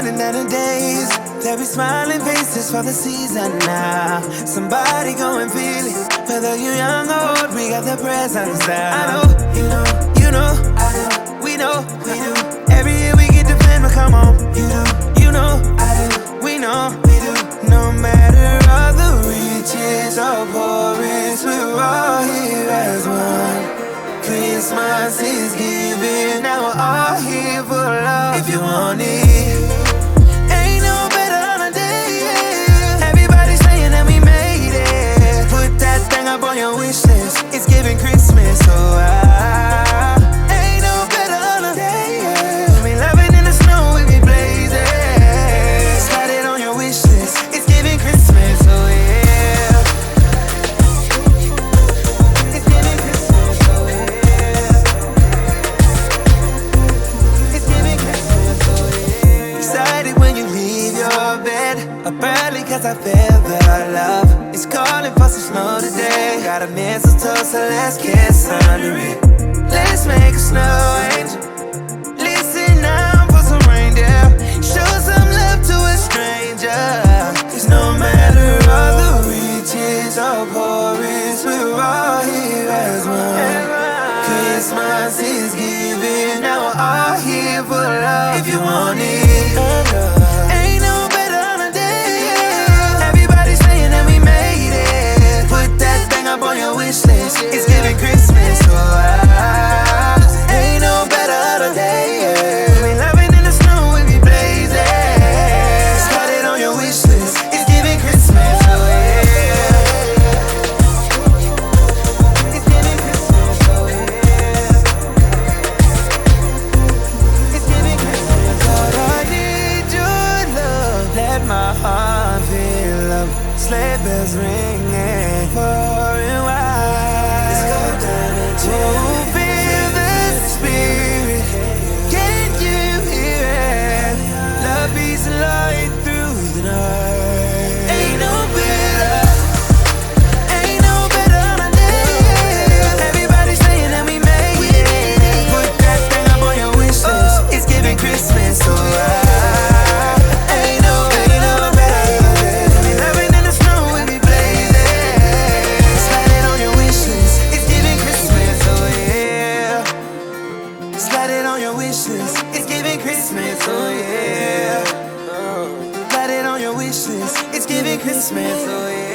running out of days. There'll be smiling faces for the season now. Somebody go and feel it. Whether you're young or old, we got the presents down. I know, you know, I know, we know, we do. Every year we get to plan, but come on, you know, I do, we know, we do. No matter all the riches or poorest, we're all here as one. Christmas is giving, now we're all here for love. If you want it, ain't no better holiday. Everybody's saying that we made it. Put that thing up on your wish list. It's giving Christmas, so ain't no better holiday. We loving in the snow, we be blazing. Slide it on your wish list. It's giving Christmas, so yeah. It's giving Christmas, so yeah. It's giving Christmas, so yeah. Excited when you leave your bed up early, cause I feel the love. It's calling for some snow today. Got a mistletoe, so let's kiss under it. Let's make a snow angel. Listen now for some reindeer. Show some love to a stranger. Cause no matter all the riches or poorest, we're all here as one. Christmas is giving, now we're all here for love. If you want it, ain't no better holiday. Everybody's saying that we made it. Put that thing up on your wish list. It's giving Christmas, so ain't no better holiday. We loving in the snow, we be blazing. Start it on your wish list. It's giving Christmas, so yeah. It's giving Christmas, so yeah. It's giving Christmas, Lord, I need your love. Let my heart feel love. Sleigh bells ringing far and wide. Let's go down and oh, feel the spirit. Can you hear it? Love beats and light through the night. Ain't no better holiday. Everybody's saying that we made it. Put that thing up on your wish list. It's giving Christmas, so ain't no better holiday. We loving in the snow, we be blazing. Slide it on your wish list. It's giving Christmas, so yeah. Slide it on your wish list. It's giving Christmas, so yeah. Slide it on your wish list. It's giving Christmas, so yeah.